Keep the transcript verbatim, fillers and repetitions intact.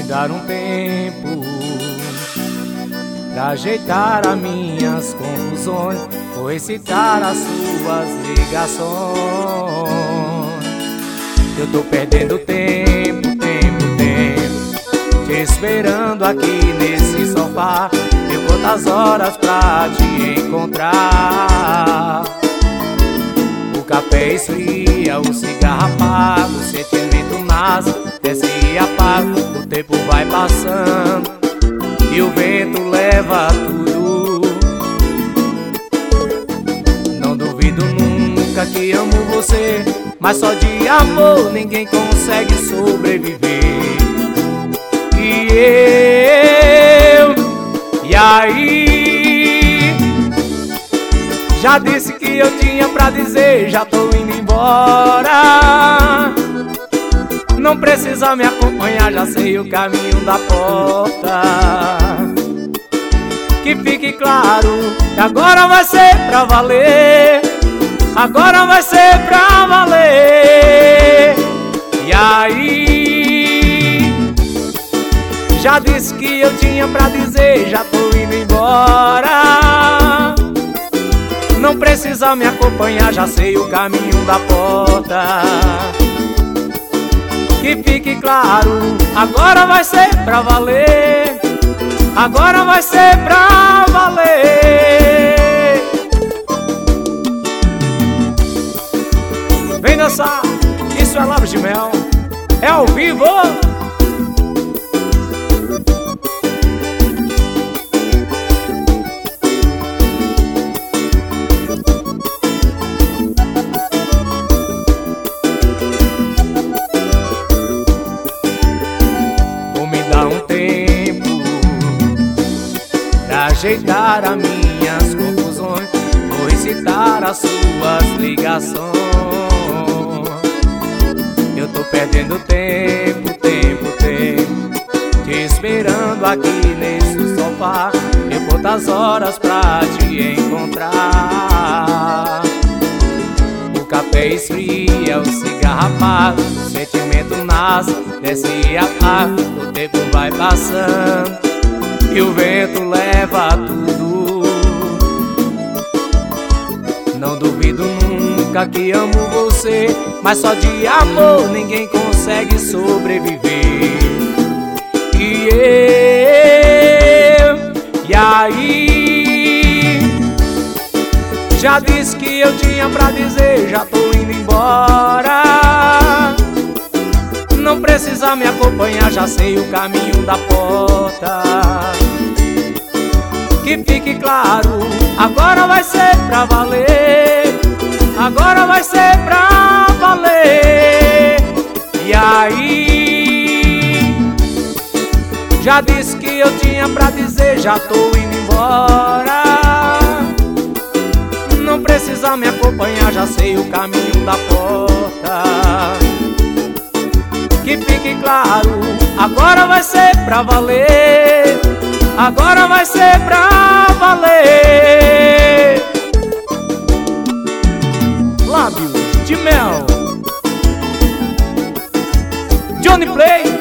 dar um tempo pra ajeitar as minhas confusões, vou excitar as suas ligações. Eu tô perdendo tempo, tempo, tempo, te esperando aqui nesse sofá. Eu conto as horas pra te encontrar. O café esfria, o cigarro apaga, o sentimento nasce, desce e apaga. O tempo vai passando e o vento leva tudo. Não duvido nunca que amo você, mas só de amor ninguém consegue sobreviver. E eu, e aí? Já disse que eu tinha pra dizer, já tô indo embora. Não precisa me acompanhar, já sei o caminho da porta. Que fique claro que agora vai ser pra valer. Agora vai ser pra valer. E aí? Já disse que eu tinha pra dizer, já tô indo embora. Não precisa me acompanhar, já sei o caminho da porta. Que fique claro, agora vai ser pra valer. Agora vai ser pra valer. Vem dançar, isso é Lábios de Mel, é ao vivo. Ajeitar as minhas confusões, vou excitar as suas ligações. Eu tô perdendo tempo, tempo, tempo, te esperando aqui nesse sofá. Eu conto as horas pra te encontrar. O café esfria, o cigarro apaga, o sentimento nasce, desce e apaga. O tempo vai passando e o vento leva tudo. Não duvido nunca que amo você, mas só de amor ninguém consegue sobreviver. E eu, e aí? Já disse que eu tinha pra dizer, já tô indo embora. Não precisa me acompanhar, já sei o caminho da porta. Que fique claro, agora vai ser pra valer. Agora vai ser pra valer. E aí? Já disse que eu tinha pra dizer, já tô indo embora. Não precisa me acompanhar, já sei o caminho da porta. Que fique claro, agora vai ser pra valer. Agora vai ser pra valer. Lábios de Mel, Johnny Play.